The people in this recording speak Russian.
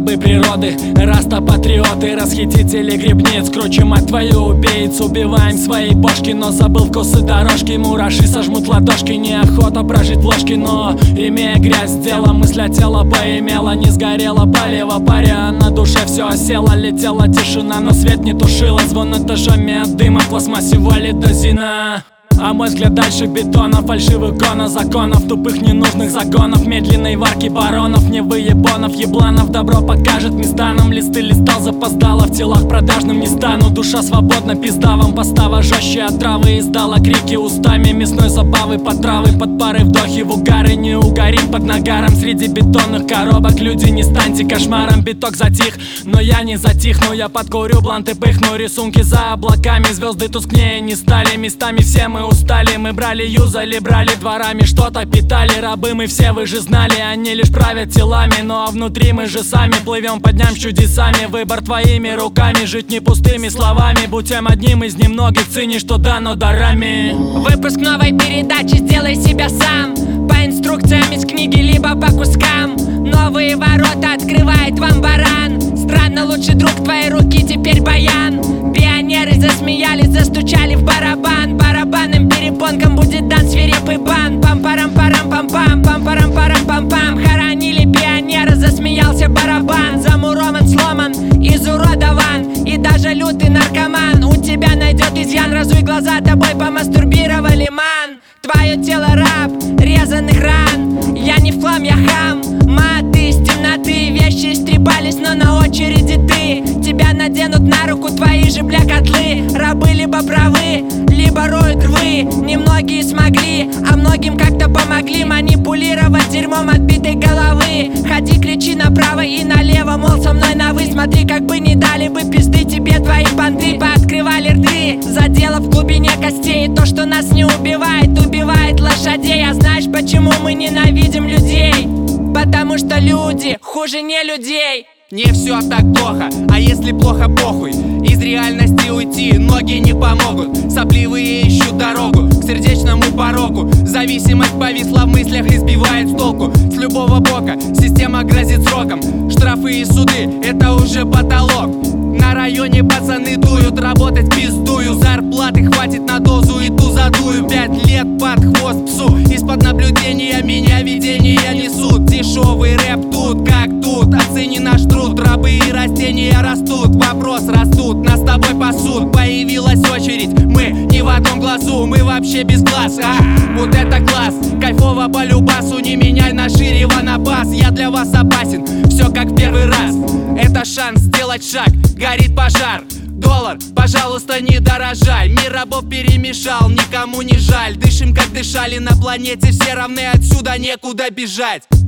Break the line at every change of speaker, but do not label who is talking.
рабы природы, раста-патриоты, расхитители грибниц. Круче, мать твою, убийц. Убиваем свои бошки, но забыл вкусы дорожки. Мураши сожмут ладошки, неохота прожить в ложке. Но, имея грязь, дело, мысль от тела поимела. Не сгорела палево, паря, на душе все осело. Летела тишина, но свет не тушила. Звон этажами от дыма, в пластмассе валит дозина. А мой взгляд дальше бетона, фальшивых гонов, законов, тупых ненужных загонов, медленной варки баронов, не выебонов, ебланов. Добро покажет места нам, листы листал запоздало, в телах продажным не стану. Душа свободна, пизда вам постава жестче от травы. Издала крики устами мясной забавы, под травы, под пары вдохи в угары. Не угорим под нагаром среди бетонных коробок. Люди, не станьте кошмаром, биток затих, но я не затихну. Я подкурю бланты, пыхну, рисунки за облаками. Звезды тускнее не стали, местами все мы устали. Мы брали, юзали, брали дворами, что-то питали. Рабы мы все, вы же знали, они лишь правят телами. Ну а внутри мы же сами плывем по дням с чудесами. Выбор твоими руками, жить не пустыми словами. Будь тем одним из немногих, цени, что дано дарами.
Выпуск новой передачи «Сделай себя сам». По инструкциям из книги, либо по кускам. Новые ворота открывает вам баран. Странно, лучший друг твоей руки теперь баян. Пионеры засмеялись, застучали в барабан. Барабанным перепонкам будет дан свирепый бан. Пам-парам-парам-пам-пам, пам-парам-парам-пам-пам. Хоронили пионера, засмеялся барабан. Замурован, сломан, изуродован. И даже лютый наркоман у тебя найдет изъян. Разуй глаза, тобой помастурбировали, ман. Твое тело раб резаных ран. Я не в хлам, я хам. Маты из темноты, вещи истребались, но на очереди ты. Тебя наденут на руку твои же, бля, котлы. Рабы либо правы, либо роют рвы. Немногие смогли, а многим как-то помогли манипулировать дерьмом отбитой головы. Ходи, кричи направо и налево, мол, со мной на вы. Смотри, как бы не дали бы пизды тебе твои банды. Пооткрывали рты, задело в глубине костей. То, что нас не убивает, убивает лошадей. А знаешь, почему мы ненавидим людей? Потому что люди хуже не людей.
Не все так плохо, а если плохо, похуй. Из реальности уйти ноги не помогут. Сопливые ищут дорогу к сердечному порогу. Зависимость повисла в мыслях и сбивает с толку. С любого бока система грозит сроком. Штрафы и суды — это уже потолок. На районе пацаны дуют, работать пиздую. Зарплаты хватит на дозу и ту задую. 5 лет под хвост псу. Из-под наблюдения меня видения несут. Дешевый рэп тут как тут. Оцени наш труд, рабы и растения растут. Вопрос растут, нас с тобой пасут. Появилась очередь, мы не в одном глазу. Мы вообще без глаз, вот это класс. Кайфово по любасу, не меняй на шире на бас. Я для вас опасен, все как в первый раз. Это шанс сделать шаг, горит пожар. Доллар, пожалуйста, не дорожай. Мир рабов перемешал, никому не жаль. Дышим, как дышали на планете, все равны, отсюда некуда бежать.